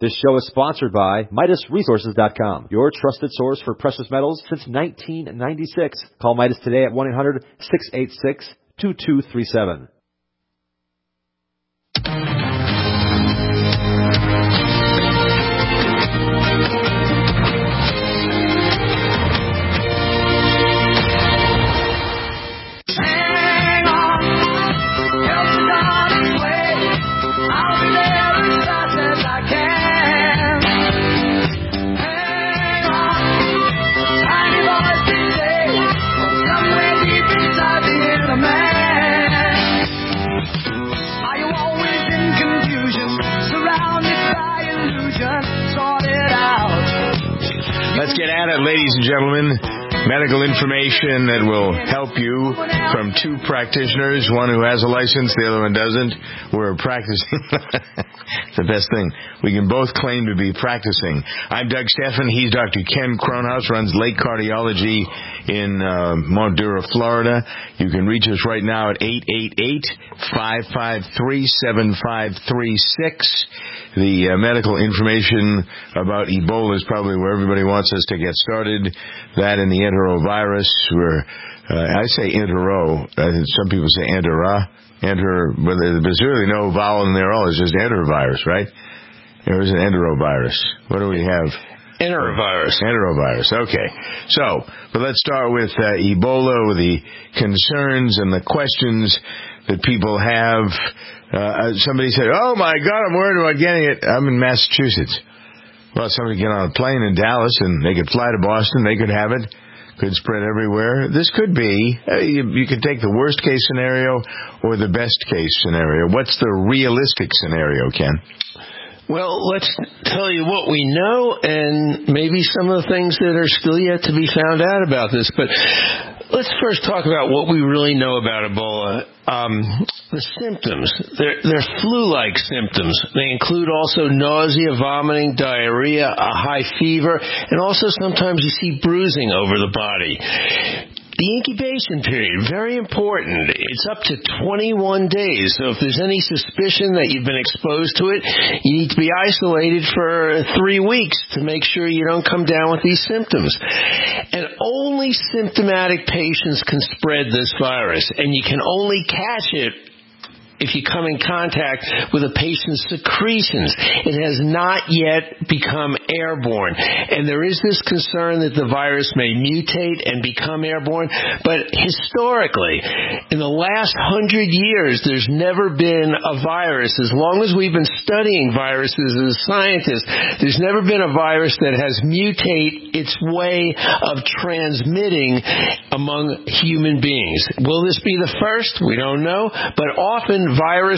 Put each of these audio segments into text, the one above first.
This show is sponsored by MidasResources.com, your trusted source for precious metals since 1996. Call Midas today at 1-800-686-2237. Let's get at it, ladies and gentlemen. Medical information that will help you from two practitioners, one who has a license, the other one doesn't. We're practicing. It's the best thing. We can both claim to be practicing. I'm Doug Stephan. He's Dr. Ken Cronhaus, runs Lake Cardiology in Montura, Florida. You can reach us right now at 888-553-7536. The medical information about Ebola is probably where everybody wants us to get started. That and the enterovirus, where I say entero. Some people say entera. But there's really no vowel in there at all. It's just enterovirus, right? There is an enterovirus. What do we have? Enterovirus. Enterovirus, okay. So, but let's start with Ebola, with the concerns and the questions that people have. Somebody said, oh my God, I'm worried about getting it. I'm in Massachusetts. Well, somebody get on a plane in Dallas and they could fly to Boston, they could have it. Could spread everywhere. This could be, you could take the worst case scenario or the best case scenario. What's the realistic scenario, Ken? Well, let's tell you what we know and maybe some of the things that are still yet to be found out about this. But let's first talk about what we really know about Ebola. The symptoms, they're flu-like symptoms. They include also nausea, vomiting, diarrhea, a high fever, and also sometimes you see bruising over the body. The incubation period, very important. It's up to 21 days. So if there's any suspicion that you've been exposed to it, you need to be isolated for 3 weeks to make sure you don't come down with these symptoms. And only symptomatic patients can spread this virus, and you can only catch it if you come in contact with a patient's secretions. It has not yet become airborne. And there is this concern that the virus may mutate and become airborne. But historically, in the last 100 years, there's never been a virus. As long as we've been studying viruses as scientists, there's never been a virus that has mutated its way of transmitting among human beings. Will this be the first? We don't know. But often virus,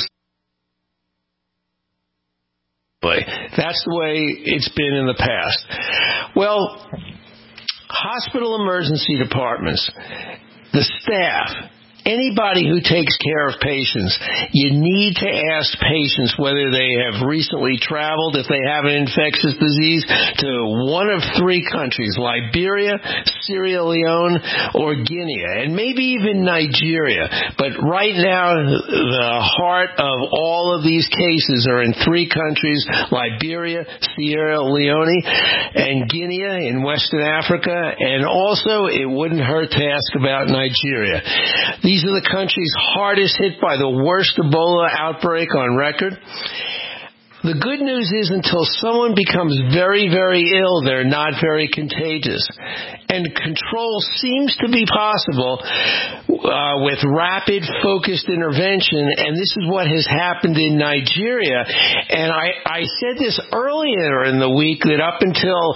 that's the way it's been in the past. Well, hospital emergency departments, the staff, anybody who takes care of patients, you need to ask patients whether they have recently traveled, if they have an infectious disease, to one of 3 countries, Liberia, Sierra Leone, or Guinea, and maybe even Nigeria. But right now, the heart of all of these cases are in 3 countries, Liberia, Sierra Leone, and Guinea in Western Africa, and also it wouldn't hurt to ask about Nigeria. These are the countries hardest hit by the worst Ebola outbreak on record. The good news is until someone becomes very, very ill, they're not very contagious. And control seems to be possible with rapid, focused intervention, and this is what has happened in Nigeria. And I said this earlier in the week that up until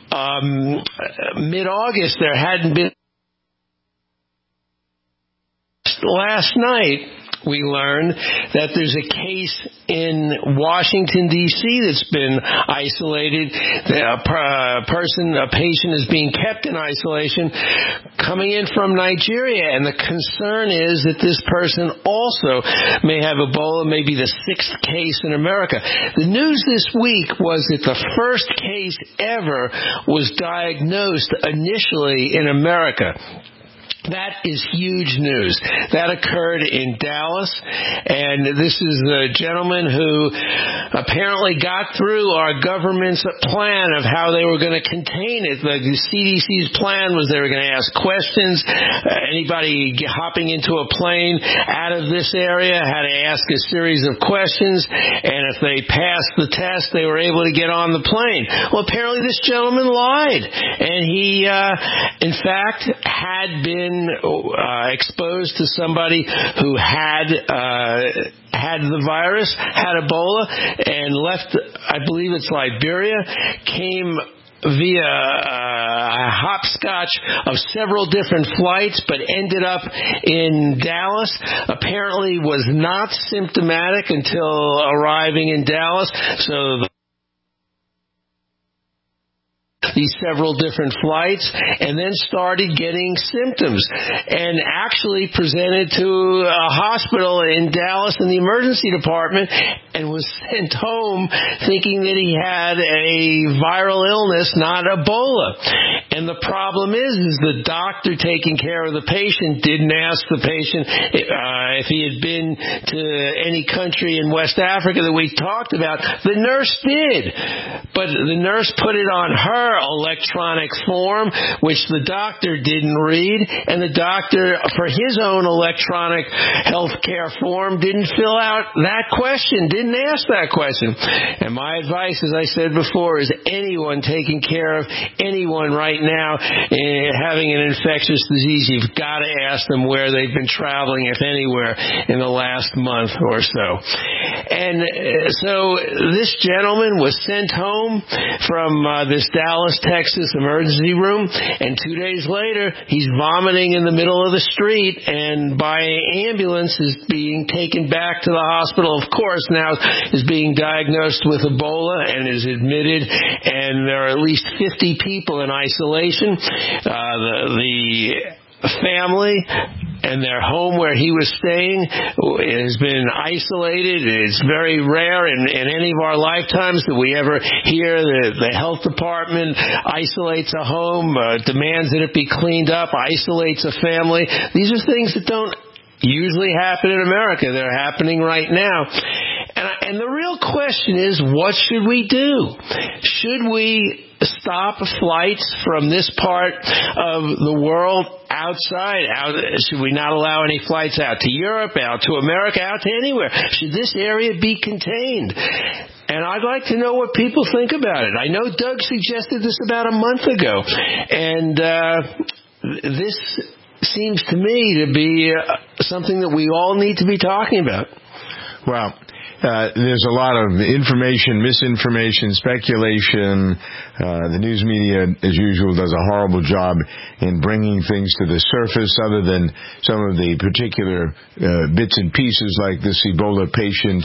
mid-August, there hadn't been. Last night, we learned that there's a case in Washington, D.C. that's been isolated. A patient is being kept in isolation coming in from Nigeria, and the concern is that this person also may have Ebola, maybe the 6th case in America. The news this week was that the first case ever was diagnosed initially in America. That is huge news. That occurred in Dallas, and this is a gentleman who apparently got through our government's plan of how they were going to contain it. The CDC's plan was they were going to ask questions. Anybody hopping into a plane out of this area had to ask a series of questions, and if they passed the test, they were able to get on the plane. Well, apparently this gentleman lied, and he, in fact, had been exposed to somebody who had the virus, had Ebola, and left, I believe it's Liberia, came via a hopscotch of several different flights, but ended up in Dallas. Apparently was not symptomatic until arriving in Dallas, so these several different flights, and then started getting symptoms, and actually presented to a hospital in Dallas in the emergency department, and was sent home thinking that he had a viral illness, not Ebola. And the problem is the doctor taking care of the patient didn't ask the patient if he had been to any country in West Africa that we talked about. The nurse did, but the nurse put it on her electronic form, which the doctor didn't read, and the doctor, for his own electronic health care form, didn't fill out that question, didn't ask that question. And my advice, as I said before, is anyone taking care of anyone right now having an infectious disease, you've got to ask them where they've been traveling, if anywhere, in the last month or so. And so this gentleman was sent home from this Dallas, Texas emergency room, and 2 days later, he's vomiting in the middle of the street, and by ambulance is being taken back to the hospital. Of course, now is being diagnosed with Ebola and is admitted, and there are at least 50 people in isolation. The family and their home where he was staying has been isolated. It's very rare in any of our lifetimes that we ever hear that the health department isolates a home, demands that it be cleaned up, isolates a family. These are things that don't usually happen in America. They're happening right now. And the real question is, what should we do? Should we stop flights from this part of the world outside? Should we not allow any flights out to Europe, out to America, out to anywhere? Should this area be contained? And I'd like to know what people think about it. I know Doug suggested this about a month ago, and this seems to me to be something that we all need to be talking about. Well, there's a lot of information, misinformation, speculation. The news media, as usual, does a horrible job in bringing things to the surface, other than some of the particular bits and pieces, like this Ebola patient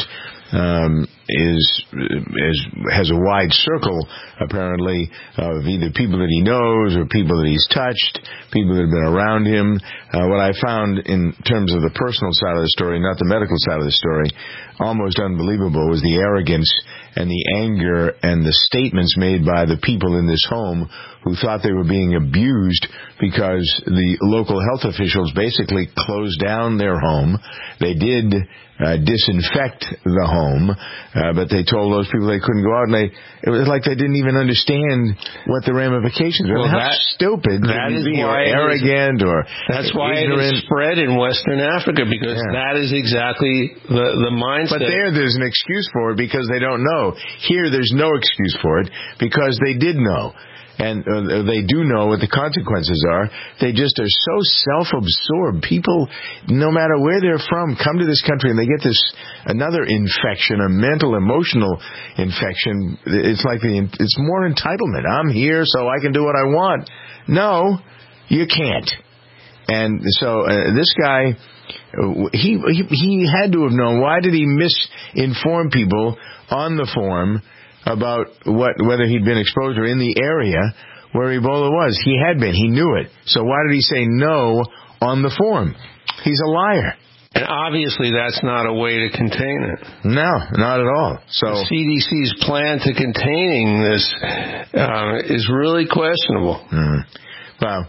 has a wide circle, apparently, of either people that he knows or people that he's touched, people that have been around him. What I found in terms of the personal side of the story, not the medical side of the story, almost unbelievable, was the arrogance and the anger and the statements made by the people in this home who thought they were being abused because the local health officials basically closed down their home. They did disinfect the home, but they told those people they couldn't go out, and it was like they didn't even understand what the ramifications were. Well, how stupid that is, or arrogant, or that's why ignorant. It is spread in Western Africa, because that is exactly the mindset. But there's an excuse for it because they don't know. Here, there's no excuse for it because they did know. And they do know what the consequences are. They just are so self-absorbed. People, no matter where they're from, come to this country and they get another infection, a mental, emotional infection. It's like it's more entitlement. I'm here so I can do what I want. No, you can't. And so this guy, he had to have known. Why did he misinform people on the form about whether he'd been exposed or in the area where Ebola was? He had been. He knew it. So why did he say no on the form? He's a liar. And obviously that's not a way to contain it. No, not at all. So the CDC's plan to containing this is really questionable. Well,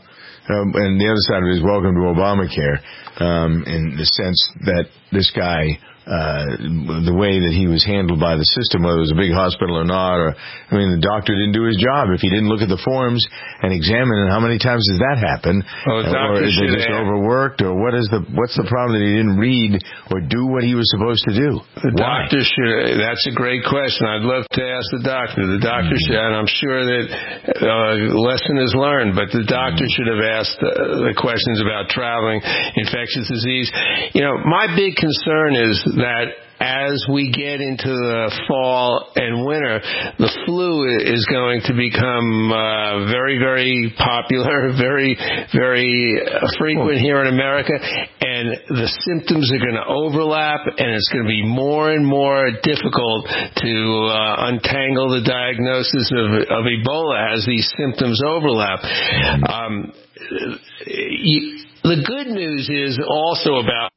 and the other side of it is welcome to Obamacare, in the sense that this guy, the way that he was handled by the system, whether it was a big hospital or not, the doctor didn't do his job. If he didn't look at the forms and examine it, how many times does that happen? Or is it just overworked, or what's the problem that he didn't read or do what he was supposed to do? The doctor should. That's a great question. I'd love to ask the doctor. The doctor should, and I'm sure that lesson is learned, but the doctor should have asked the questions about traveling, infectious disease. My big concern is that as we get into the fall and winter, the flu is going to become very, very popular, very, very frequent here in America, and the symptoms are going to overlap, and it's going to be more and more difficult to untangle the diagnosis of Ebola as these symptoms overlap. The good news is also about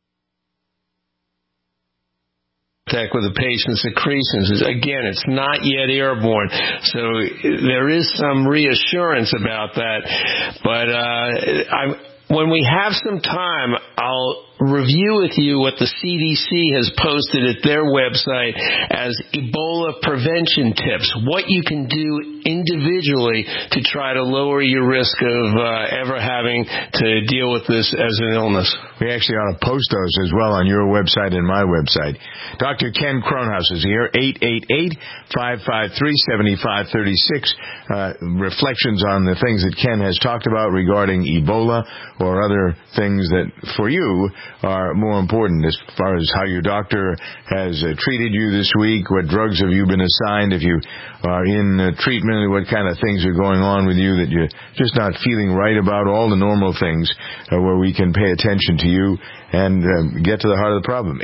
with the patient's secretions. Again, it's not yet airborne, so there is some reassurance about that. But when we have some time, I'll review with you what the CDC has posted at their website as Ebola prevention tips, what you can do individually to try to lower your risk of ever having to deal with this as an illness. We actually ought to post those as well on your website and my website. Dr. Ken Kronhaus is here, 888-553-7536. Reflections on the things that Ken has talked about regarding Ebola or other things that, for you, are more important as far as how your doctor has treated you this week, what drugs have you been assigned, if you are in treatment, what kind of things are going on with you that you're just not feeling right about, all the normal things where we can pay attention to you and get to the heart of the problem.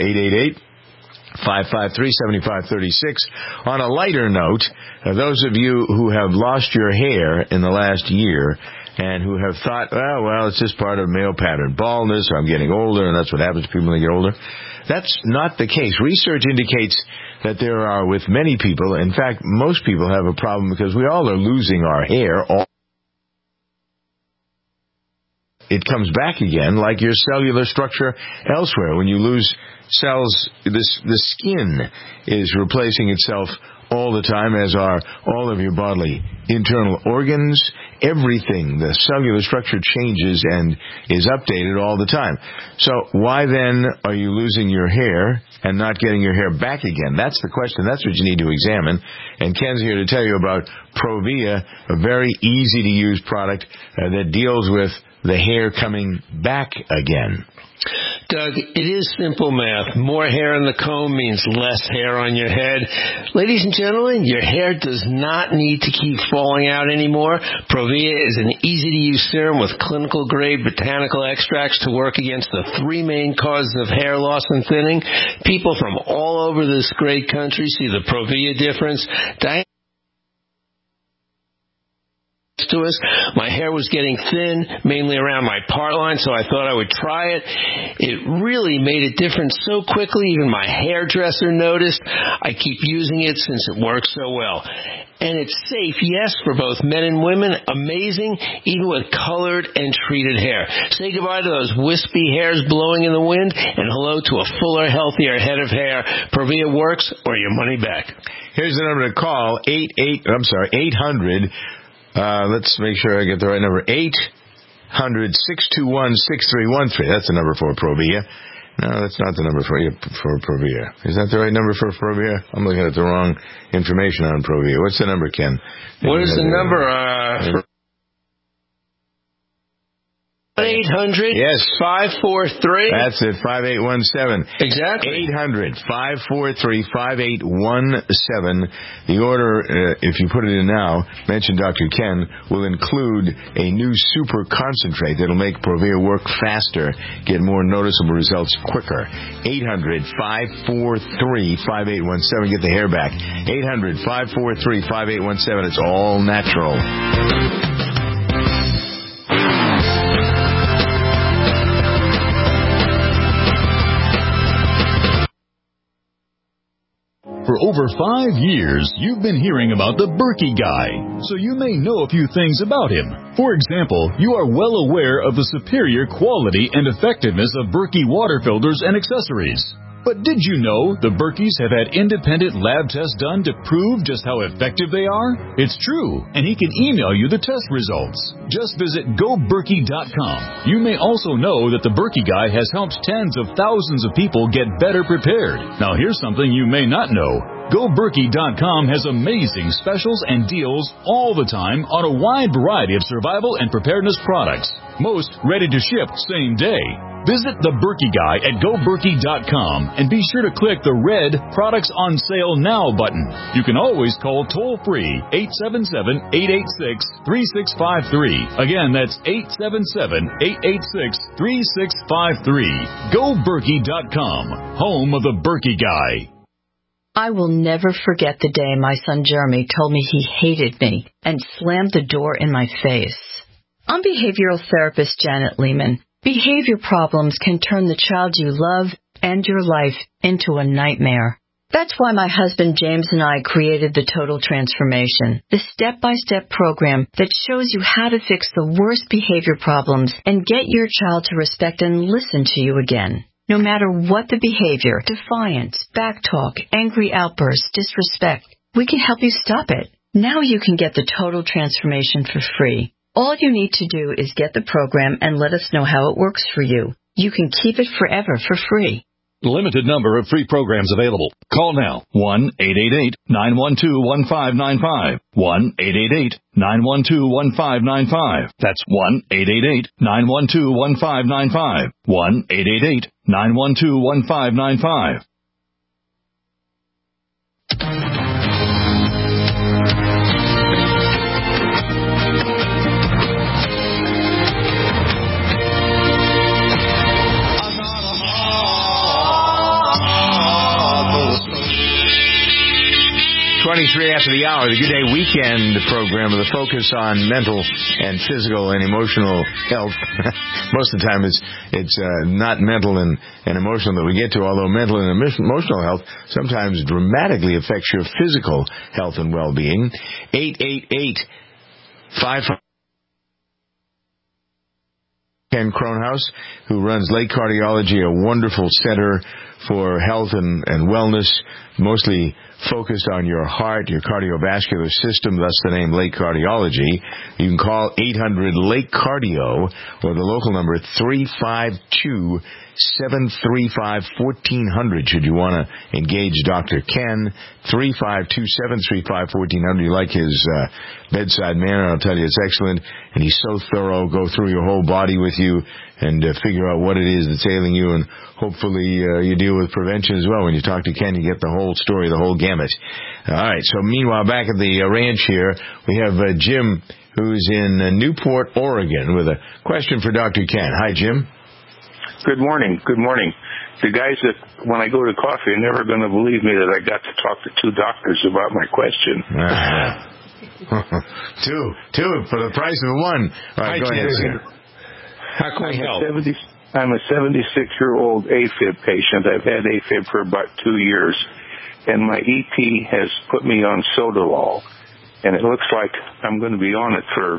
888-553-7536. On a lighter note, those of you who have lost your hair in the last year and who have thought, well, it's just part of male pattern baldness, or I'm getting older, and that's what happens to people when they get older. That's not the case. Research indicates that there are, with many people, in fact, most people have a problem because we all are losing our hair. It comes back again like your cellular structure elsewhere. When you lose cells, the skin is replacing itself all the time, as are all of your bodily internal organs. Everything, the cellular structure changes and is updated all the time. So why then are you losing your hair and not getting your hair back again? That's the question. That's what you need to examine. And Ken's here to tell you about Provia, a very easy-to-use product that deals with the hair coming back again. Doug, it is simple math. More hair in the comb means less hair on your head. Ladies and gentlemen, your hair does not need to keep falling out anymore. Provia is an easy-to-use serum with clinical-grade botanical extracts to work against the three main causes of hair loss and thinning. People from all over this great country see the Provia difference. To us. My hair was getting thin, mainly around my part line, so I thought I would try it. It really made a difference so quickly, even my hairdresser noticed. I keep using it since it works so well. And it's safe, yes, for both men and women. Amazing, even with colored and treated hair. Say goodbye to those wispy hairs blowing in the wind, and hello to a fuller, healthier head of hair. Provia works, or your money back. Here's the number to call, 800. Let's make sure I get the right number. 800-621-6313. That's the number for Provia. No, that's not the number for Provia. Is that the right number for Provia? I'm looking at the wrong information on Provia. What's the number, Ken? What is the number? 800 yes. 543. That's it, 5817. Exactly. 800-543-5817. The order, if you put it in now, mention Dr. Ken, will include a new super concentrate that'll make Provia work faster, get more noticeable results quicker. 800-543-5817. Get the hair back. 800-543-5817. It's all natural. For over 5 years, you've been hearing about the Berkey Guy, so you may know a few things about him. For example, you are well aware of the superior quality and effectiveness of Berkey water filters and accessories. But did you know the Berkeys have had independent lab tests done to prove just how effective they are? It's true, and he can email you the test results. Just visit GoBerkey.com. You may also know that the Berkey Guy has helped tens of thousands of people get better prepared. Now here's something you may not know. GoBerkey.com has amazing specials and deals all the time on a wide variety of survival and preparedness products. Most ready to ship same day. Visit the Berkey Guy at GoBerkey.com and be sure to click the red Products on Sale Now button. You can always call toll-free 877-886-3653. Again, that's 877-886-3653. GoBerkey.com, home of the Berkey Guy. I will never forget the day my son Jeremy told me he hated me and slammed the door in my face. I'm behavioral therapist Janet Lehman. Behavior problems can turn the child you love and your life into a nightmare. That's why my husband James and I created the Total Transformation, the step-by-step program that shows you how to fix the worst behavior problems and get your child to respect and listen to you again. No matter what the behavior, defiance, backtalk, angry outbursts, disrespect, we can help you stop it. Now you can get the Total Transformation for free. All you need to do is get the program and let us know how it works for you. You can keep it forever for free. Limited number of free programs available. Call now. 1-888-912-1595. 1-888-912-1595. That's 1-888-912-1595. 1-888-912-1595. After the hour, the Good Day Weekend program with a focus on mental and physical and emotional health. Most of the time it's not mental and emotional that we get to, although mental and emotional health sometimes dramatically affects your physical health and well-being. 888-5... Ken Kronhaus, who runs Lake Cardiology, a wonderful center for health and wellness, mostly focused on your heart, your cardiovascular system, thus the name Lake Cardiology. You can call 800-LAKE-CARDIO or the local number 352-735-1400 should you want to engage Dr. Ken. 352-735-1400. You like his bedside manner, I'll tell you, it's excellent. And he's so thorough, go through your whole body with you and figure out what it is that's ailing you, and hopefully you deal with prevention as well. When you talk to Ken, you get the whole story, the whole gamut. All right, so meanwhile, back at the ranch here, we have Jim, who's in Newport, Oregon, with a question for Dr. Ken. Hi, Jim. Good morning. Good morning. The guys that, when I go to coffee, are never going to believe me that I got to talk to two doctors about my question. Two for the price of one. All right, go ahead, sir. How can we help? I'm a 76-year-old AFib patient. I've had AFib for about 2 years, and my EP has put me on Sodalol, and it looks like I'm going to be on it for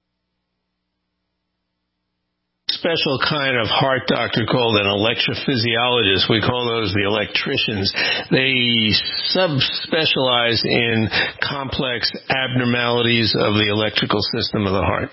special kind of heart doctor called an electrophysiologist. We call those the electricians. They subspecialize in complex abnormalities of the electrical system of the heart.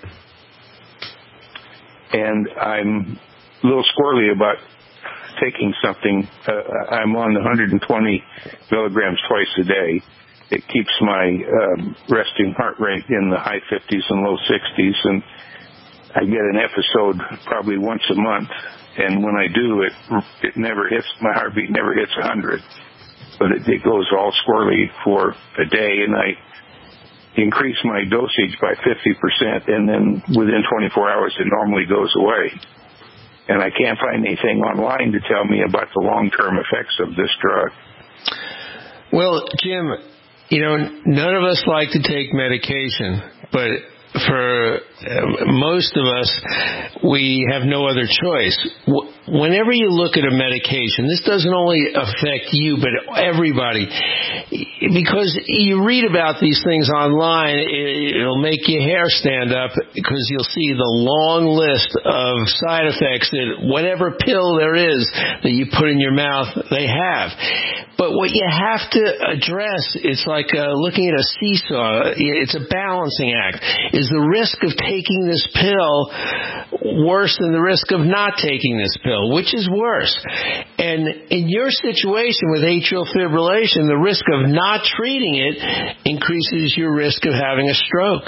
And I'm a little squirrely about taking something. I'm on 120 milligrams twice a day. It keeps my resting heart rate in the high 50s and low 60s, and I get an episode probably once a month, and when I do, it never hits, my heartbeat never hits 100, but it goes all squirrely for a day, and I increase my dosage by 50%, and then within 24 hours it normally goes away. And I can't find anything online to tell me about the long-term effects of this drug. Well, Jim, none of us like to take medication, but for most of us, we have no other choice. whenever you look at a medication, this doesn't only affect you, but everybody. Because you read about these things online, it'll make your hair stand up because you'll see the long list of side effects that whatever pill there is that you put in your mouth, they have. But what you have to address, it's like looking at a seesaw. It's a balancing act. Is the risk of taking this pill worse than the risk of not taking this pill? Which is worse? And in your situation with atrial fibrillation, the risk of not treating it increases your risk of having a stroke.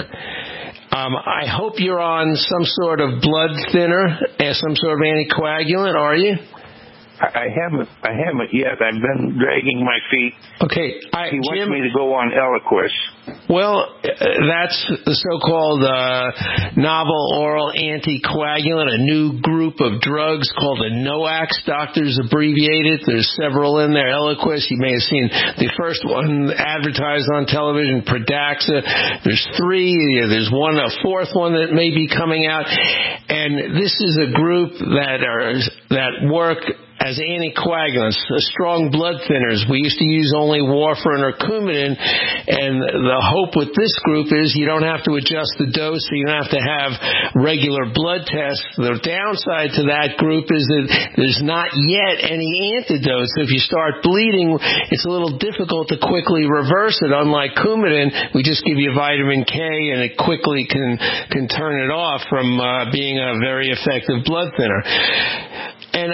I hope you're on some sort of blood thinner, some sort of anticoagulant, are you? I haven't yet. I've been dragging my feet. Okay. He wants me to go on Eliquis. Well, that's the so-called novel oral anticoagulant, a new group of drugs called the NOACs. Doctors abbreviate it. There's several in there. Eliquis, you may have seen the first one advertised on television, Pradaxa. There's three. There's a fourth one that may be coming out. And this is a group that work as anticoagulants, strong blood thinners. We used to use only warfarin or Coumadin, and the hope with this group is you don't have to adjust the dose, so you don't have to have regular blood tests. The downside to that group is that there's not yet any antidote, so if you start bleeding, it's a little difficult to quickly reverse it. Unlike Coumadin, we just give you vitamin K, and it quickly can turn it off from being a very effective blood thinner. And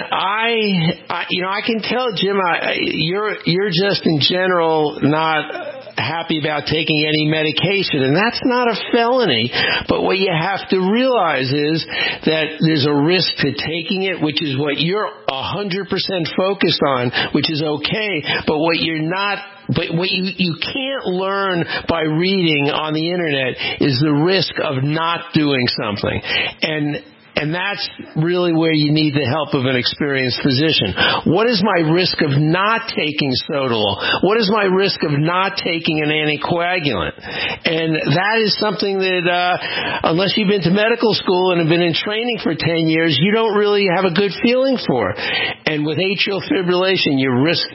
I can tell, Jim, you're just in general not happy about taking any medication, and that's not a felony. But what you have to realize is that there's a risk to taking it, which is what you're 100% focused on, which is okay. But what you're not. But what you can't learn by reading on the internet is the risk of not doing something. And that's really where you need the help of an experienced physician. What is my risk of not taking Sotalol? What is my risk of not taking an anticoagulant? And that is something that, unless you've been to medical school and have been in training for 10 years, you don't really have a good feeling for. And with atrial fibrillation, your risk,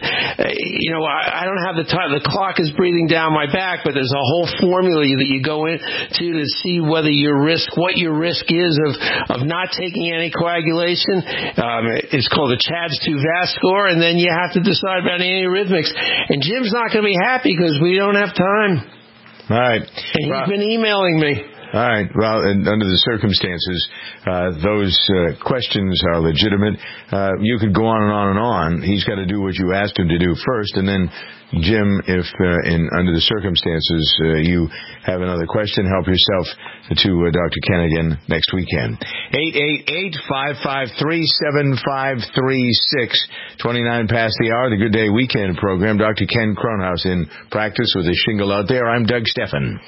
I don't have the time. The clock is breathing down my back, but there's a whole formula that you go into to see whether what your risk is of not taking anticoagulation. It's called the CHADS-2 VAS score, and then you have to decide about antiarrhythmics. And Jim's not going to be happy because we don't have time. All right. And he's been emailing me. All right. Well, under the circumstances, those questions are legitimate. You could go on and on and on. He's got to do what you asked him to do first, and then Jim, if under the circumstances you have another question, help yourself to Dr. Ken again next weekend. 888-553-7536, 29 past the hour, the Good Day Weekend program. Dr. Ken Kronhaus in practice with a shingle out there. I'm Doug Steffen.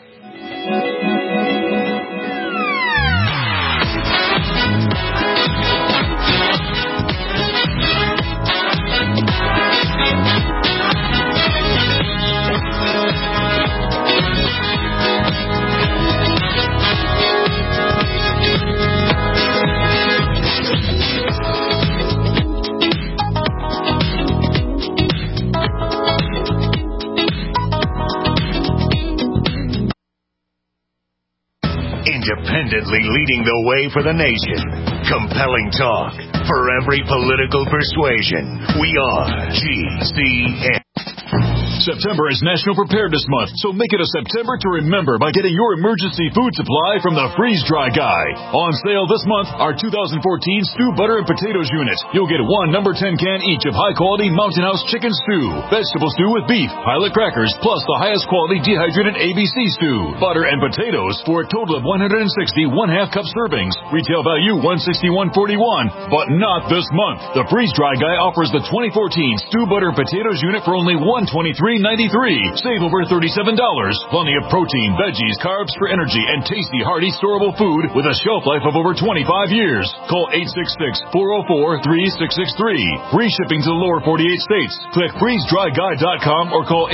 Independently leading the way for the nation. Compelling talk for every political persuasion. We are GCN. September is National Preparedness Month, so make it a September to remember by getting your emergency food supply from the Freeze Dry Guy. On sale this month, our 2014 Stew Butter and Potatoes Unit. You'll get one number 10 can each of high-quality Mountain House chicken stew, vegetable stew with beef, pilot crackers, plus the highest quality dehydrated ABC stew, butter and potatoes for a total of 160 one-half cup servings. Retail value $161.41, but not this month. The Freeze Dry Guy offers the 2014 Stew Butter and Potatoes Unit for only $123. $23.93. Save over $37. Plenty of protein, veggies, carbs for energy, and tasty, hearty, storable food with a shelf life of over 25 years. Call 866-404-3663. Free shipping to the lower 48 states. Click freezedryguy.com or call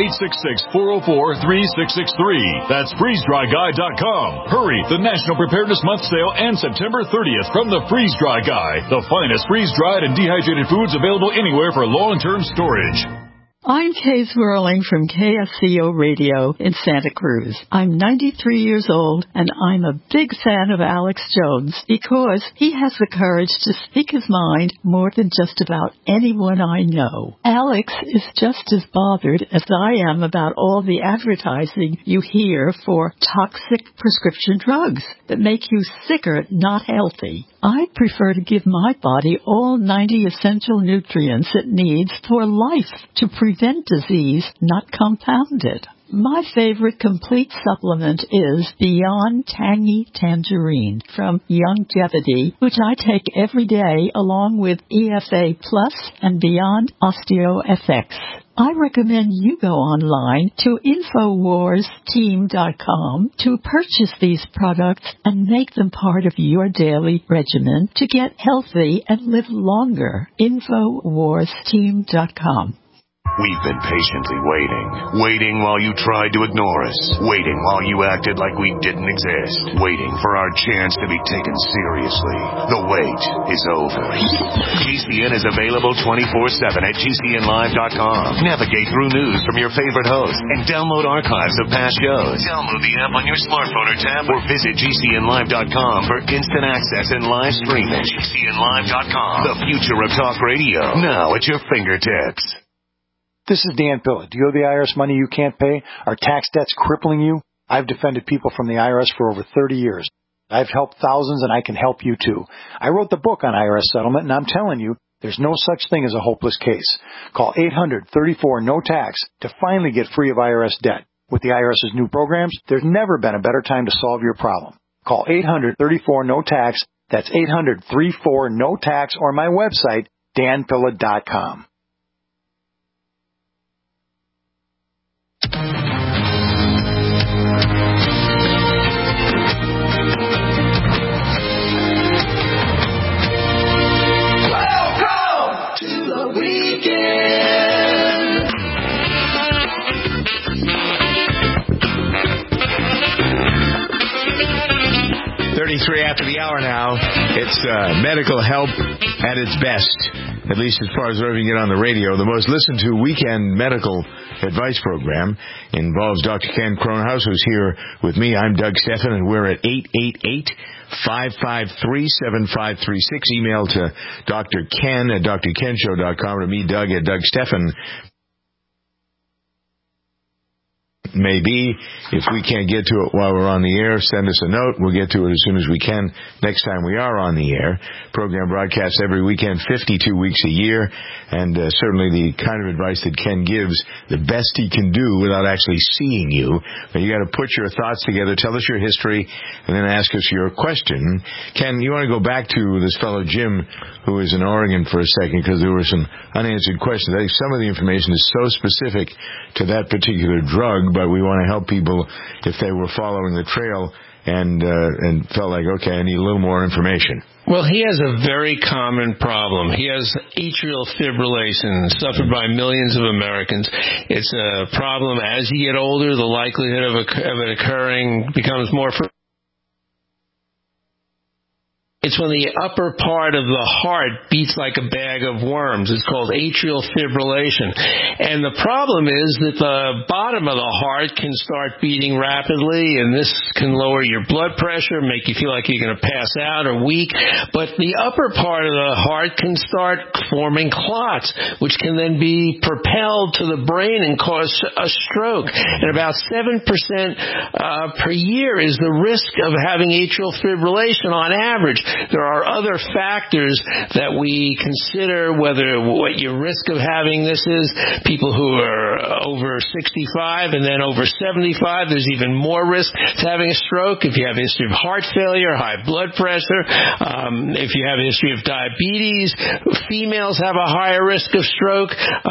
866-404-3663. That's freezedryguy.com. Hurry! The National Preparedness Month sale ends September 30th from the Freeze Dry Guy. The finest freeze-dried and dehydrated foods available anywhere for long-term storage. I'm Kay Swirling from KSCO Radio in Santa Cruz. I'm 93 years old, and I'm a big fan of Alex Jones because he has the courage to speak his mind more than just about anyone I know. Alex is just as bothered as I am about all the advertising you hear for toxic prescription drugs that make you sicker, not healthy. I prefer to give my body all 90 essential nutrients it needs for life to prevent disease, not compound it. My favorite complete supplement is Beyond Tangy Tangerine from Youngevity, which I take every day along with EFA Plus and Beyond OsteoFX. I recommend you go online to InfoWarsTeam.com to purchase these products and make them part of your daily regimen to get healthy and live longer. InfoWarsTeam.com. We've been patiently waiting while you tried to ignore us, waiting while you acted like we didn't exist, waiting for our chance to be taken seriously. The wait is over. GCN is available 24/7 at GCNlive.com. Navigate through news from your favorite hosts and download archives of past shows. Download the app on your smartphone or tab or visit GCNlive.com for instant access and live streaming. GCNlive.com, the future of talk radio, now at your fingertips. This is Dan Pilla. Do you owe the IRS money you can't pay? Are tax debts crippling you? I've defended people from the IRS for over 30 years. I've helped thousands, and I can help you too. I wrote the book on IRS settlement, and I'm telling you, there's no such thing as a hopeless case. Call 800-34-NO-TAX to finally get free of IRS debt. With the IRS's new programs, there's never been a better time to solve your problem. Call 800-34-NO-TAX. That's 800-34-NO-TAX, or my website, danpilla.com. Welcome to the weekend. 33 after the hour now. It's medical help at its best, at least as far as whatever you get on the radio. The most listened to weekend medical advice program involves Dr. Ken Kronhaus, who's here with me. I'm Doug Stephan, and we're at 888-553-7536. Email to Dr. Ken at drkenshow.com, or to me, Doug at Doug Stephan. Maybe if we can't get to it while we're on the air, send us a note. We'll get to it as soon as we can next time we are on the air. Program broadcasts every weekend, 52 weeks a year, and certainly the kind of advice that Ken gives, the best he can do without actually seeing you. But you got to put your thoughts together, tell us your history, and then ask us your question. Ken, you want to go back to this fellow Jim who is in Oregon for a second, because there were some unanswered questions. I think some of the information is so specific to that particular drug, but we want to help people if they were following the trail and felt like, okay, I need a little more information. Well, he has a very common problem. He has atrial fibrillation, suffered by millions of Americans. It's a problem as you get older, the likelihood of it occurring becomes more frequent. It's when the upper part of the heart beats like a bag of worms. It's called atrial fibrillation. And the problem is that the bottom of the heart can start beating rapidly, and this can lower your blood pressure, make you feel like you're going to pass out or weak. But the upper part of the heart can start forming clots, which can then be propelled to the brain and cause a stroke. And about 7% per year is the risk of having atrial fibrillation on average. there are other factors that we consider, whether what your risk of having this is. People who are over 65 and then over 75, there's even more risk to having a stroke. If you have a history of heart failure, high blood pressure, if you have a history of diabetes, females have a higher risk of stroke.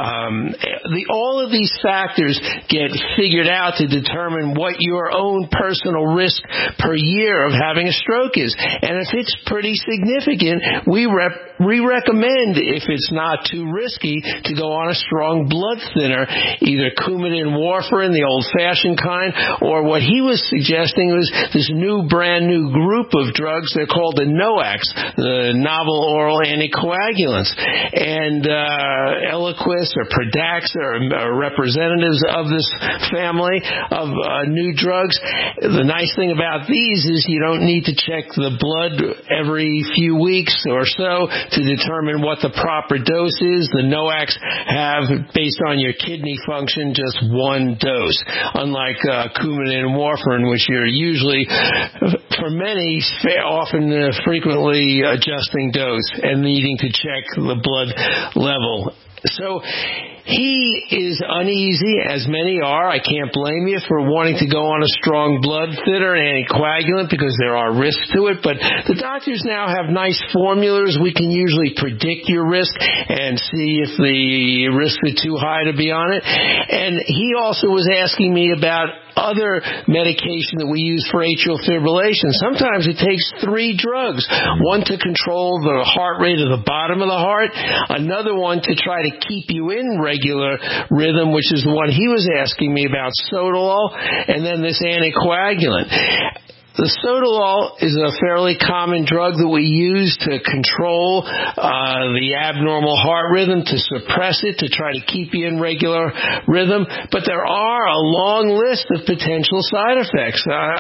All of these factors get figured out to determine what your own personal risk per year of having a stroke is. And if it's pretty significant, we recommend, if it's not too risky, to go on a strong blood thinner, either Coumadin, warfarin, the old-fashioned kind, or what he was suggesting was this brand new group of drugs. They're called the NOACs, the novel oral anticoagulants. And Eliquis or Pradaxa are representatives of this family of new drugs. The nice thing about these is you don't need to check the blood every few weeks or so to determine what the proper dose is. The NOACs have, based on your kidney function, just one dose, unlike Coumadin and warfarin, which you're usually, for many, often frequently adjusting dose and needing to check the blood level. So he is uneasy, as many are. I can't blame you for wanting to go on a strong blood thinner and anticoagulant because there are risks to it. But the doctors now have nice formulas. We can usually predict your risk and see if the risks are too high to be on it. And he also was asking me about other medication that we use for atrial fibrillation. Sometimes it takes 3 drugs. One to control the heart rate at the bottom of the heart, another one to try to keep you in regular rhythm, which is the one he was asking me about, Sotalol, and then this anticoagulant. The Sotalol is a fairly common drug that we use to control the abnormal heart rhythm, to suppress it, to try to keep you in regular rhythm. But there are a long list of potential side effects.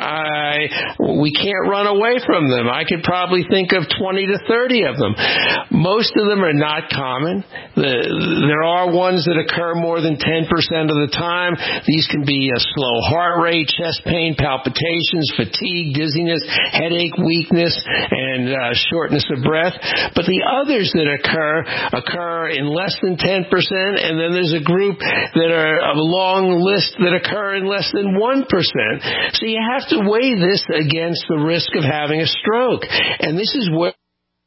We can't run away from them. I could probably think of 20 to 30 of them. Most of them are not common. There are ones that occur more than 10% of the time. These can be a slow heart rate, chest pain, palpitations, fatigue, dizziness, headache, weakness, and shortness of breath. But the others that occur in less than 10%, and then there's a group that are a long list that occur in less than 1%. So you have to weigh this against the risk of having a stroke. And this is where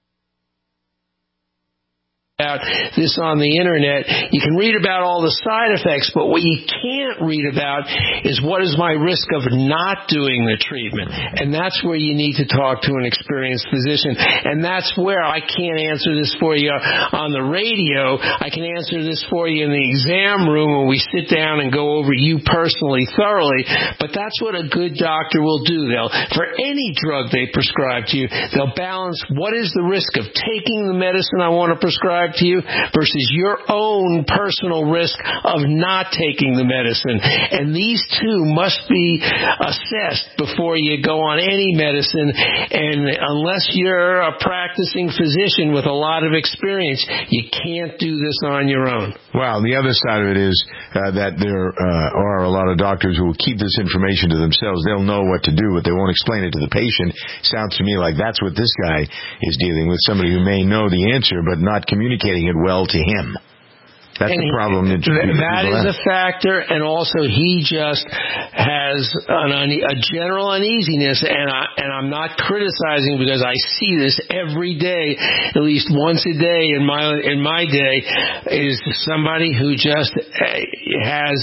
about this on the internet. You can read about all the side effects, but what you can't read about is what is my risk of not doing the treatment. And that's where you need to talk to an experienced physician. And that's where I can't answer this for you on the radio. I can answer this for you in the exam room when we sit down and go over you personally thoroughly. But that's what a good doctor will do. For any drug they prescribe to you, they'll balance what is the risk of taking the medicine I want to prescribe to you versus your own personal risk of not taking the medicine. And these two must be assessed before you go on any medicine. And unless you're a practicing physician with a lot of experience, you can't do this on your own. Well, the other side of it is that there are a lot of doctors who will keep this information to themselves. They'll know what to do, but they won't explain it to the patient. Sounds to me like that's what this guy is dealing with, somebody who may know the answer but not communicating it well to him. That's the problem. That is a factor, and also he just has a general uneasiness, and I'm not criticizing because I see this every day, at least once a day in my day, is somebody who just has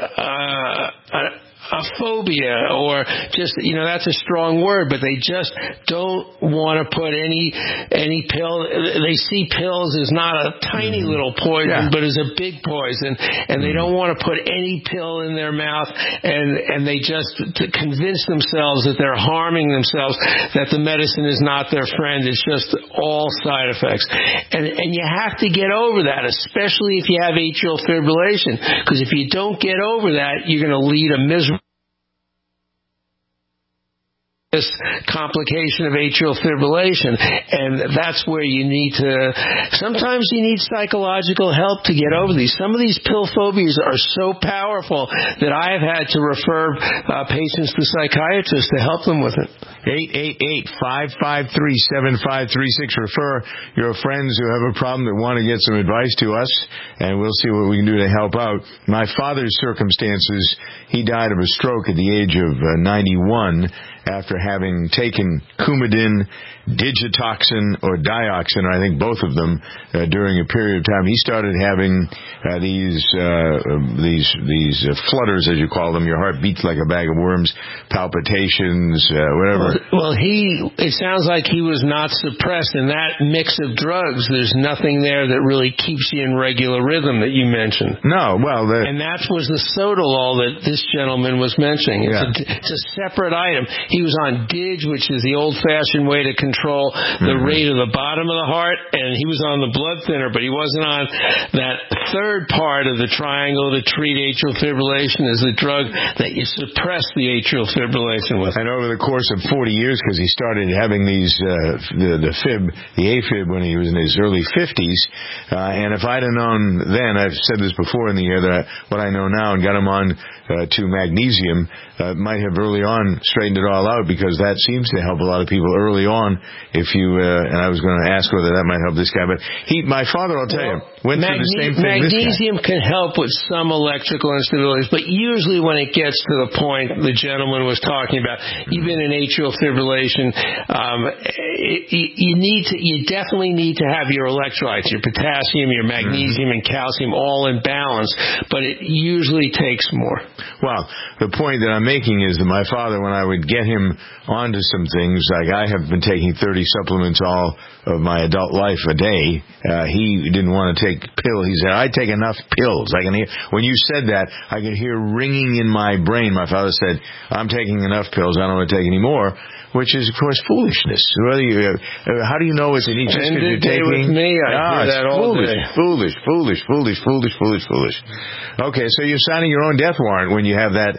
a phobia, or just, that's a strong word, but they just don't want to put any pill. They see pills as not a tiny little poison, but as a big poison, and they don't want to put any pill in their mouth, and they just to convince themselves that they're harming themselves, that the medicine is not their friend. It's just all side effects. And you have to get over that, especially if you have atrial fibrillation, because if you don't get over that, you're going to lead a miserable complication of atrial fibrillation, and that's where sometimes you need psychological help to get over these. Some of these pill phobias are so powerful that I have had to refer patients to psychiatrists to help them with it. 888-553-7536. Refer your friends who have a problem that want to get some advice to us, and we'll see what we can do to help out. My father's circumstances, he died of a stroke at the age of 91 after having taken Coumadin, digitoxin, or dioxin, I think both of them, during a period of time. He started having these flutters, as you call them. Your heart beats like a bag of worms, palpitations, whatever. Well, it sounds like he was not suppressed in that mix of drugs. There's nothing there that really keeps you in regular rhythm that you mentioned. No, well, and that was the Sotalol that this gentleman was mentioning. It's a separate item. He was on Dig, which is the old-fashioned way to control the rate of the bottom of the heart, and he was on the blood thinner, but he wasn't on that third part of the triangle to treat atrial fibrillation, is the drug that you suppress the atrial fibrillation with. And over the course of 40 years, because he started having these the AFib when he was in his early 50s, and if I'd have known then, I've said this before in the air, that what I know now, and got him on to magnesium, might have early on straightened it all out, because that seems to help a lot of people early on. If you and I was going to ask whether that might help this guy, but my father, I'll tell you, went through the same thing. Magnesium can help with some electrical instabilities, but usually when it gets to the point the gentleman was talking about, even in atrial fibrillation, you definitely need to have your electrolytes, your potassium, your magnesium, and calcium all in balance, but it usually takes more. Well, the point that I'm making is that my father, when I would get him onto some things, like I have been taking 30 supplements all of my adult life a day, he didn't want to take pills. He said, I take enough pills. I can hear, when you said that, I could hear ringing in my brain. My father said, I'm taking enough pills, I don't want to take any more, which is, of course, foolishness. How do you know it's just because you're taking? With me, I hear that all day. Foolish. Okay, so you're signing your own death warrant when you have that.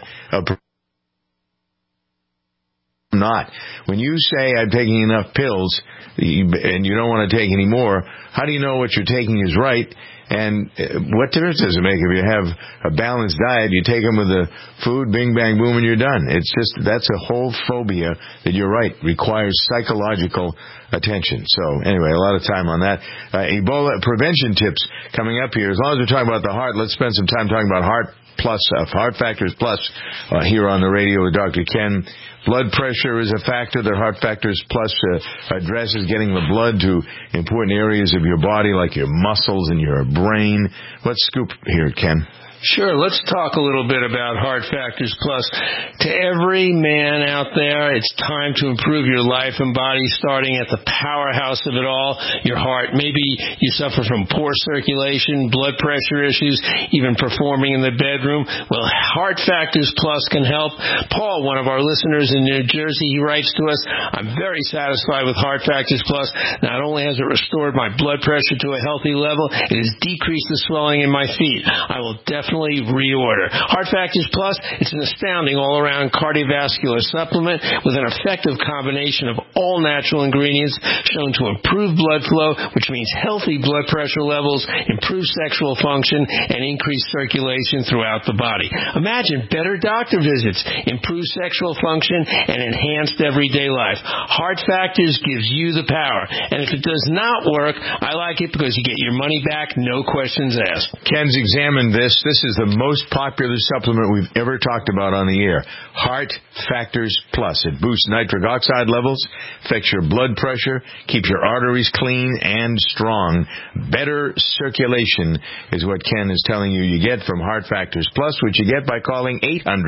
Not. When you say I'm taking enough pills and you don't want to take any more, how do you know what you're taking is right? And what difference does it make if you have a balanced diet? You take them with the food, bing, bang, boom, and you're done. It's just, that's a whole phobia that, you're right, requires psychological attention. So anyway, a lot of time on that. Ebola prevention tips coming up here. As long as we're talking about the heart, let's spend some time talking about Heart Factors Plus here on the radio with Dr. Ken. Blood pressure is a factor that Heart Factors Plus addresses, getting the blood to important areas of your body like your muscles and your brain. What's scoop here, Ken? Sure. Let's talk a little bit about Heart Factors Plus. To every man out there, it's time to improve your life and body, starting at the powerhouse of it all, your heart. Maybe you suffer from poor circulation, blood pressure issues, even performing in the bedroom. Well, Heart Factors Plus can help. Paul, one of our listeners in New Jersey, he writes to us, I'm very satisfied with Heart Factors Plus. Not only has it restored my blood pressure to a healthy level, it has decreased the swelling in my feet. I will definitely reorder. Heart Factors Plus, it's an astounding all-around cardiovascular supplement with an effective combination of all natural ingredients shown to improve blood flow, which means healthy blood pressure levels, improve sexual function, and increase circulation throughout the body. Imagine better doctor visits, improved sexual function, and enhanced everyday life. Heart Factors gives you the power. And if it does not work, I like it because you get your money back, no questions asked. Ken's examined this. This is the most popular supplement we've ever talked about on the air. Heart Factors Plus. It boosts nitric oxide levels, affects your blood pressure, keeps your arteries clean and strong. Better circulation is what Ken is telling you get from Heart Factors Plus, which you get by calling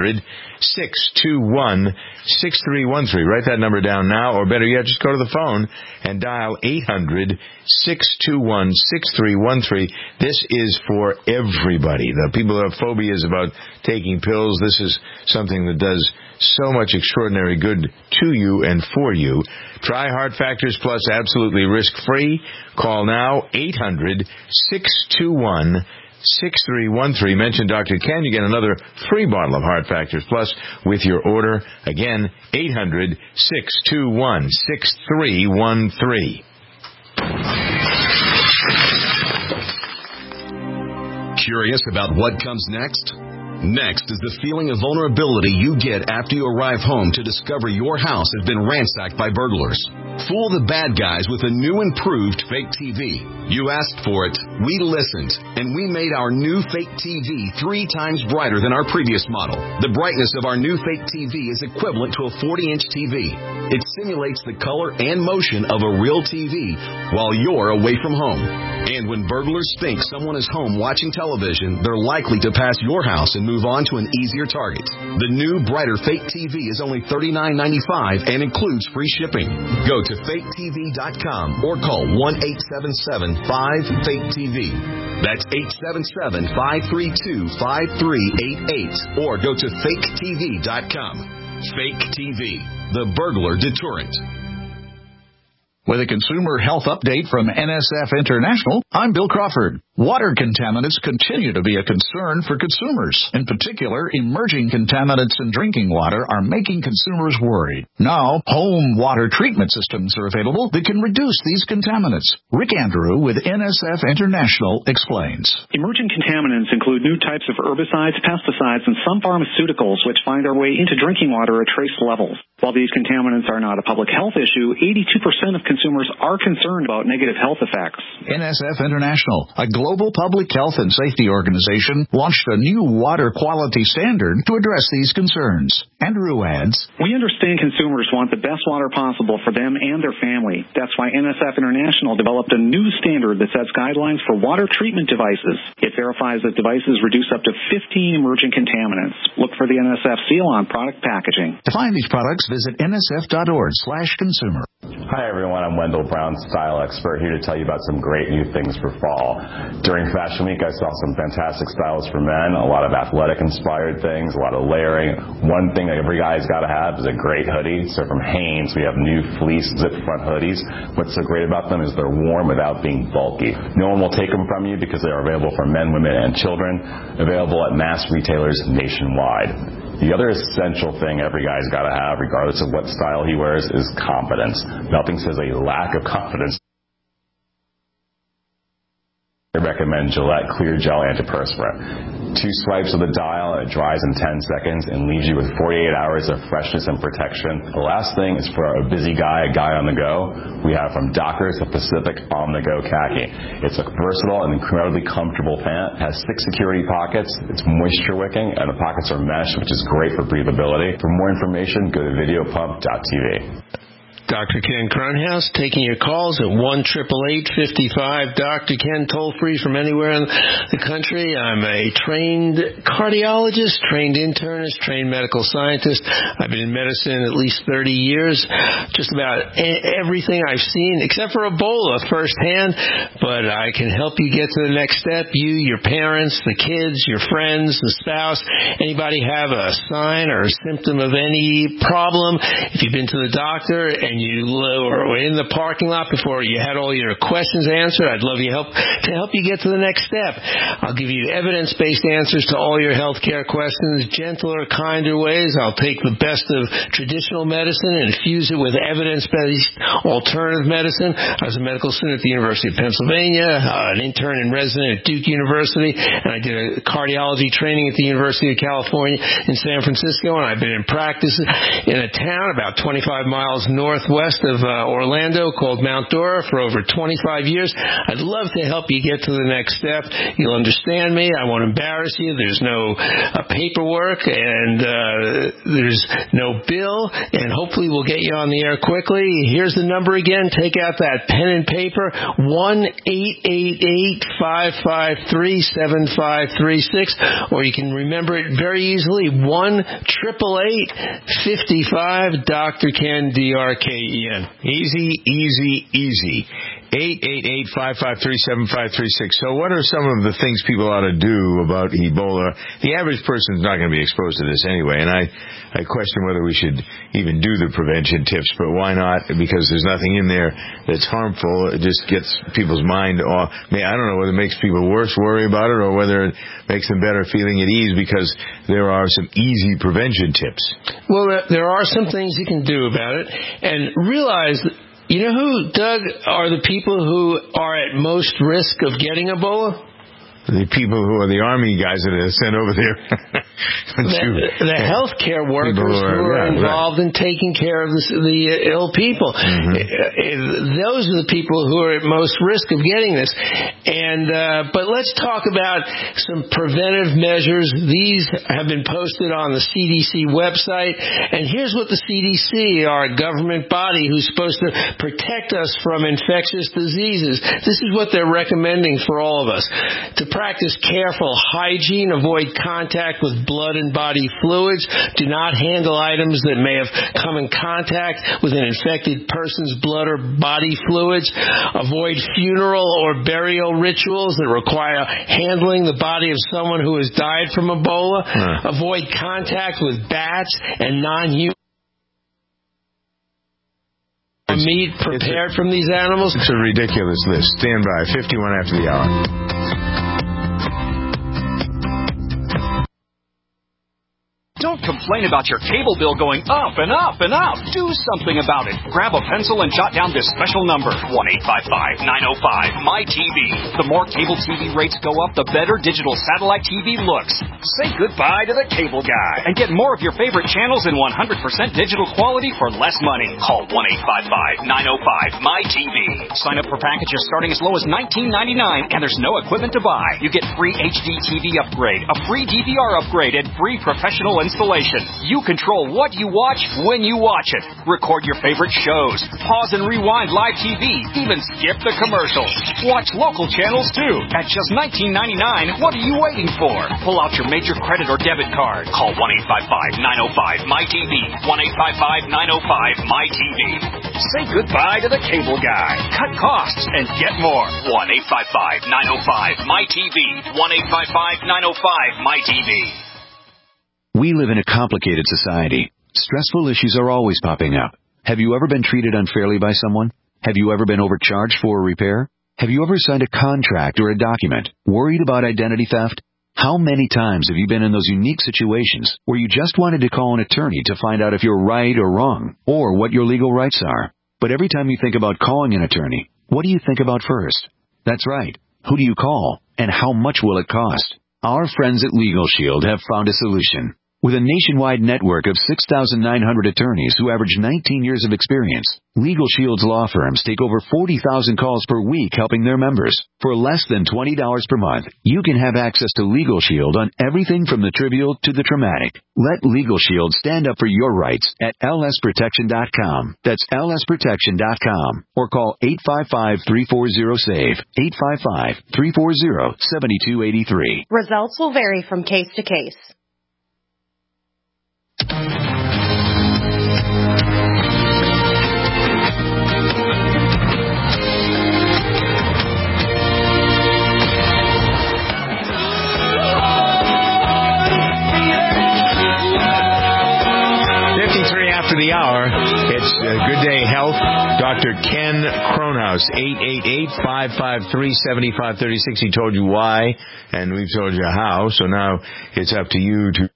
800-621-6313. Write that number down now, or better yet, just go to the phone and dial 800-621-6313. This is for everybody. The people who have phobias about taking pills, this is something that does so much extraordinary good to you and for you. Try Heart Factors Plus absolutely risk-free. Call now, 800-621-6313. 6313. Mention Dr. Ken. You get another free bottle of Heart Factors Plus with your order. Again, 800-621-6313. Curious about what comes next? Next is the feeling of vulnerability you get after you arrive home to discover your house has been ransacked by burglars. Fool the bad guys with a new improved fake TV. You asked for it, we listened, and we made our new fake TV 3 times brighter than our previous model. The brightness of our new fake TV is equivalent to a 40-inch TV. It simulates the color and motion of a real TV while you're away from home. And when burglars think someone is home watching television, they're likely to pass your house and move on to an easier target. The new, brighter fake TV is only $39.95 and includes free shipping. Go to faketv.com or call 1-877-5-FAKE-TV. That's 877-532-5388 or go to faketv.com. Fake TV, the burglar deterrent. With a consumer health update from NSF International, I'm Bill Crawford. Water contaminants continue to be a concern for consumers. In particular, emerging contaminants in drinking water are making consumers worried. Now, home water treatment systems are available that can reduce these contaminants. Rick Andrew with NSF International explains. Emerging contaminants include new types of herbicides, pesticides, and some pharmaceuticals which find their way into drinking water at trace levels. While these contaminants are not a public health issue, 82% of consumers are concerned about negative health effects. NSF International, a global public health and safety organization, launched a new water quality standard to address these concerns. Andrew adds, we understand consumers want the best water possible for them and their family. That's why NSF International developed a new standard that sets guidelines for water treatment devices. It verifies that devices reduce up to 15 emerging contaminants. Look for the NSF seal on product packaging. To find these products, visit nsf.org/consumer. Hi everyone, I'm Wendell Brown, style expert, here to tell you about some great new things for fall. During Fashion Week, I saw some fantastic styles for men, a lot of athletic-inspired things, a lot of layering. One thing that every guy's got to have is a great hoodie. So from Hanes, we have new fleece zip-front hoodies. What's so great about them is they're warm without being bulky. No one will take them from you because they're available for men, women, and children, available at mass retailers nationwide. The other essential thing every guy's got to have, regardless of what style he wears, is confidence. Nothing says a lack of confidence. I recommend Gillette Clear Gel Antiperspirant. 2 swipes of the dial and it dries in 10 seconds and leaves you with 48 hours of freshness and protection. The last thing is for a busy guy, a guy on the go. We have from Dockers the Pacific On-the-Go Khaki. It's a versatile and incredibly comfortable pant. It has 6 security pockets. It's moisture wicking and the pockets are mesh, which is great for breathability. For more information, go to videopump.tv. Dr. Ken Cronhouse taking your calls at 1-888-55 Dr. Ken, toll free from anywhere in the country. I'm a trained cardiologist, trained internist, trained medical scientist. I've been in medicine at least 30 years. Just about everything I've seen, except for Ebola firsthand, but I can help you get to the next step. You, your parents, the kids, your friends, the spouse, anybody have a sign or a symptom of any problem. If you've been to the doctor and you were in the parking lot before you had all your questions answered, I'd love to help you get to the next step. I'll give you evidence-based answers to all your health care questions, gentler, kinder ways. I'll take the best of traditional medicine and infuse it with evidence-based alternative medicine. I was a medical student at the University of Pennsylvania, an intern and resident at Duke University, and I did a cardiology training at the University of California in San Francisco, and I've been in practice in a town about 25 miles northwest of Orlando called Mount Dora for over 25 years. I'd love to help you get to the next step. You'll understand me. I won't embarrass you. There's no paperwork and there's no bill, and hopefully we'll get you on the air quickly. Here's the number again. Take out that pen and paper, 1-888-553-7536, or you can remember it very easily, 1-888-55 Dr. Ken, DRKEN. Easy, easy, easy. 888-553-7536. So what are some of the things people ought to do about Ebola? The average person's not going to be exposed to this anyway, and I question whether we should even do the prevention tips, but why not? Because there's nothing in there that's harmful. It just gets people's mind off. I don't know whether it makes people worse worry about it or whether it makes them better feeling at ease, because there are some easy prevention tips. Well, there are some things you can do about it, and realize that, you know who, Doug, are the people who are at most risk of getting Ebola? The people who are the Army guys that are sent over there. The healthcare workers who are involved in taking care of the ill people. Mm-hmm. Those are the people who are at most risk of getting this. But let's talk about some preventive measures. These have been posted on the CDC website. And here's what the CDC, our government body who's supposed to protect us from infectious diseases, this is what they're recommending for all of us. To practice careful hygiene, avoid contact with blood and body fluids, do not handle items that may have come in contact with an infected person's blood or body fluids, avoid funeral or burial rituals that require handling the body of someone who has died from Ebola, avoid contact with bats and non-human meat prepared from these animals. It's a ridiculous list. Stand by. 51 after the hour. Don't complain about your cable bill going up and up and up. Do something about it. Grab a pencil and jot down this special number, 1-855-905-MY-TV. The more cable TV rates go up, the better digital satellite TV looks. Say goodbye to the cable guy and get more of your favorite channels in 100% digital quality for less money. Call 1-855-905-MY-TV. Sign up for packages starting as low as $19.99, and there's no equipment to buy. You get free HD TV upgrade, a free DVR upgrade, and free professional installation. You control what you watch when you watch it. Record your favorite shows. Pause and rewind live TV. Even skip the commercials. Watch local channels too. At just $19.99, what are you waiting for? Pull out your major credit or debit card. Call 1-855-905-MY-TV. 1-855-905-MY-TV. Say goodbye to the cable guy. Cut costs and get more. 1-855-905-MY-TV. 1-855-905-MY-TV. We live in a complicated society. Stressful issues are always popping up. Have you ever been treated unfairly by someone? Have you ever been overcharged for a repair? Have you ever signed a contract or a document worried about identity theft? How many times have you been in those unique situations where you just wanted to call an attorney to find out if you're right or wrong, or what your legal rights are? But every time you think about calling an attorney, what do you think about first? That's right. Who do you call, and how much will it cost? Our friends at Legal Shield have found a solution. With a nationwide network of 6,900 attorneys who average 19 years of experience, Legal Shield's law firms take over 40,000 calls per week helping their members. For less than $20 per month, you can have access to Legal Shield on everything from the trivial to the traumatic. Let Legal Shield stand up for your rights at lsprotection.com. That's lsprotection.com. Or call 855-340-SAVE. 855-340-7283. Results will vary from case to case. 53 after the hour. It's Good Day Health. Dr. Ken Kronhaus, 888-553-7536. He told you why, and we've told you how, so now it's up to you to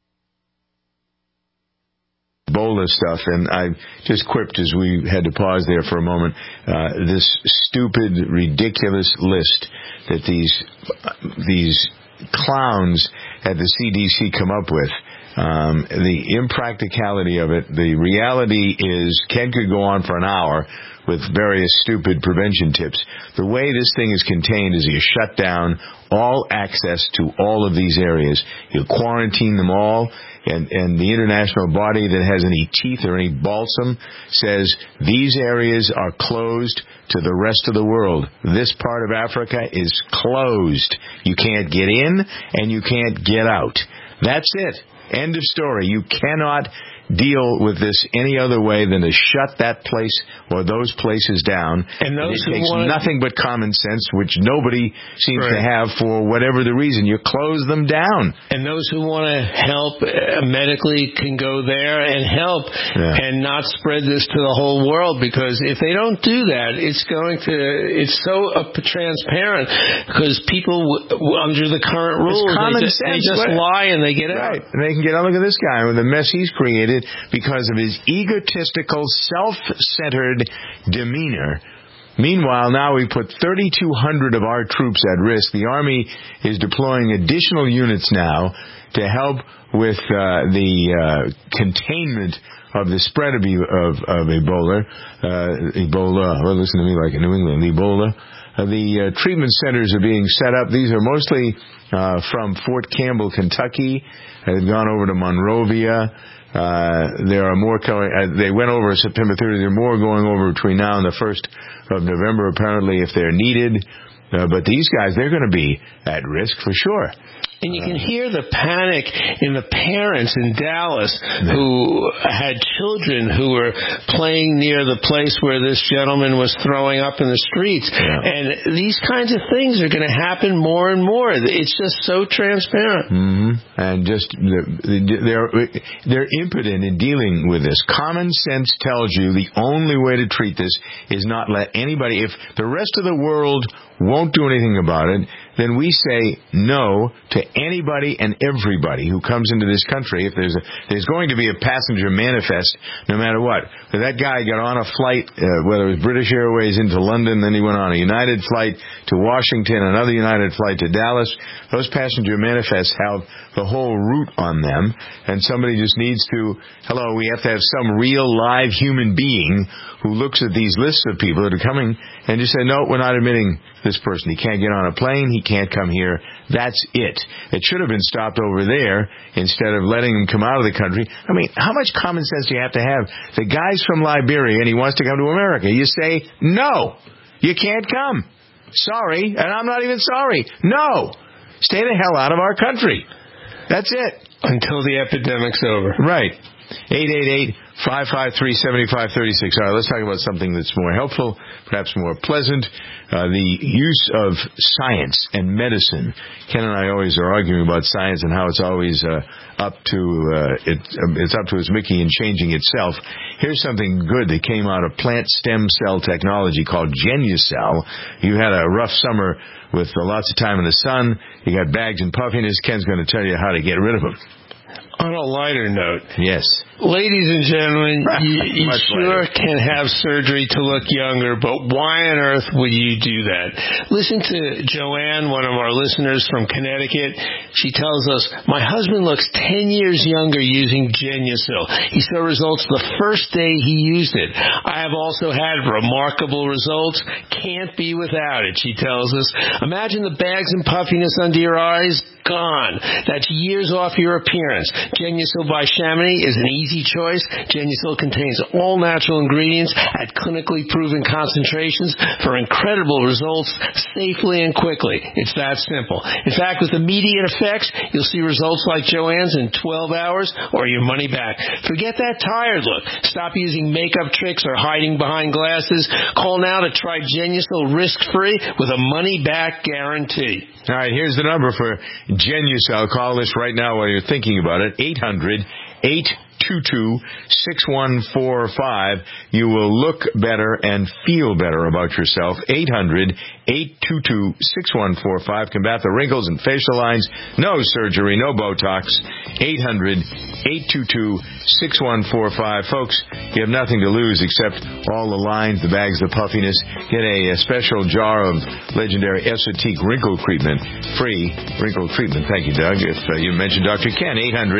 Ebola stuff. And I just quipped as we had to pause there for a moment, this stupid, ridiculous list that these clowns at the CDC come up with. The impracticality of it. The reality is Ken could go on for an hour with various stupid prevention tips. The way this thing is contained is you shut down all access to all of these areas. You quarantine them all, and the international body that has any teeth or any balsam says these areas are closed to the rest of the world. This part of Africa is closed. You can't get in and you can't get out. That's it. End of story. You cannot deal with this any other way than to shut that place or those places down. And those it takes nothing but common sense, which nobody seems to have for whatever the reason. You close them down. And those who want to help medically can go there and help and not spread this to the whole world, because if they don't do that, it's so transparent, because people under the current rules, they just lie and they get out. And they can get, look at this guy with the mess he's created because of his egotistical, self-centered demeanor. Meanwhile, now we put 3,200 of our troops at risk. The Army is deploying additional units now to help with the containment of the spread of Ebola. Well, listen to me like in New England, Ebola. The treatment centers are being set up. These are mostly from Fort Campbell, Kentucky. They've gone over to Monrovia. There are more coming. They went over September 30th. There are more going over between now and the 1st of November, apparently, if they're needed. But these guys, they're going to be at risk for sure. And you can hear the panic in the parents in Dallas who had children who were playing near the place where this gentleman was throwing up in the streets. And these kinds of things are going to happen more and more. It's just so transparent. And just they're impotent in dealing with this. Common sense tells you the only way to treat this is not let anybody. If the rest of the world won't do anything about it, then we say no to anybody and everybody who comes into this country. If there's going to be a passenger manifest, no matter what. If that guy got on a flight, whether it was British Airways into London, then he went on a United flight to Washington, another United flight to Dallas, those passenger manifests have the whole route on them, and somebody just needs to, we have to have some real live human being who looks at these lists of people that are coming and just say, no, we're not admitting this person. He can't get on a plane. He can't come here. That's it. It should have been stopped over there instead of letting him come out of the country. I mean, how much common sense do you have to have? The guy's from Liberia and he wants to come to America. You say, no, you can't come. Sorry. And I'm not even sorry. No. Stay the hell out of our country. That's it. Until the epidemic's over. Right. 888-553-7536. All right, let's talk about something that's more helpful, perhaps more pleasant, the use of science and medicine. Ken and I always are arguing about science and how it's always up to its Mickey and changing itself. Here's something good that came out of plant stem cell technology called Genucell. You had a rough summer with lots of time in the sun. You got bags and puffiness. Ken's going to tell you how to get rid of them. On a lighter note. Yes. Ladies and gentlemen, you sure can have surgery to look younger, but why on earth would you do that? Listen to Joanne, one of our listeners from Connecticut. She tells us, my husband looks 10 years younger using Genucell. He saw results the first day he used it. I have also had remarkable results. Can't be without it, she tells us. Imagine the bags and puffiness under your eyes. Gone. That's years off your appearance. Genucell by Chamonix is an easy choice. Genucell contains all natural ingredients at clinically proven concentrations for incredible results safely and quickly. It's that simple. In fact, with immediate effects, you'll see results like Joanne's in 12 hours or your money back. Forget that tired look. Stop using makeup tricks or hiding behind glasses. Call now to try Genucell risk-free with a money-back guarantee. All right, here's the number for Genucell. Call this right now while you're thinking about it. 800-822-6145. You will look better and feel better about yourself. 800-822-6145. Combat the wrinkles and facial lines. No surgery, no Botox. 800-822-6145. Folks, you have nothing to lose except all the lines, the bags, the puffiness. Get a special jar of legendary Esotique wrinkle treatment. Free wrinkle treatment. Thank you, Doug. If you mentioned Dr. Ken,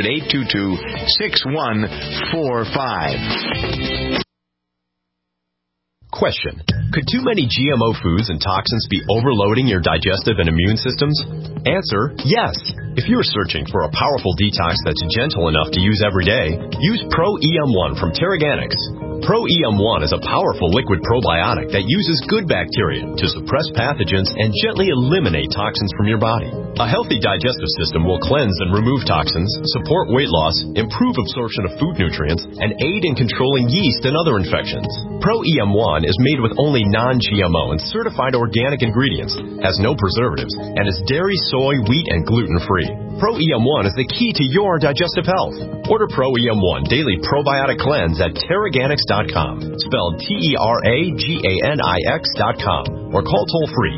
800-822-6145. Question. Could too many GMO foods and toxins be overloading your digestive and immune systems? Answer, yes. If you're searching for a powerful detox that's gentle enough to use every day, use Pro EM1 from Terraganics. Pro EM1 is a powerful liquid probiotic that uses good bacteria to suppress pathogens and gently eliminate toxins from your body. A healthy digestive system will cleanse and remove toxins, support weight loss, improve absorption of food nutrients, and aid in controlling yeast and other infections. Pro EM1 is made with only non-GMO and certified organic ingredients, has no preservatives, and is dairy, soy, wheat, and gluten-free. Pro EM1 is the key to your digestive health. Order Pro EM1 Daily Probiotic Cleanse at Teraganix.com, spelled TERAGANIX.com, or call toll-free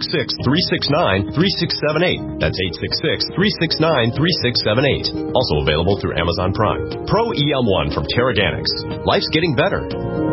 866-369-3678. That's 866-369-3678. Also available through Amazon Prime. Pro EM1 from Teraganix. Life's getting better.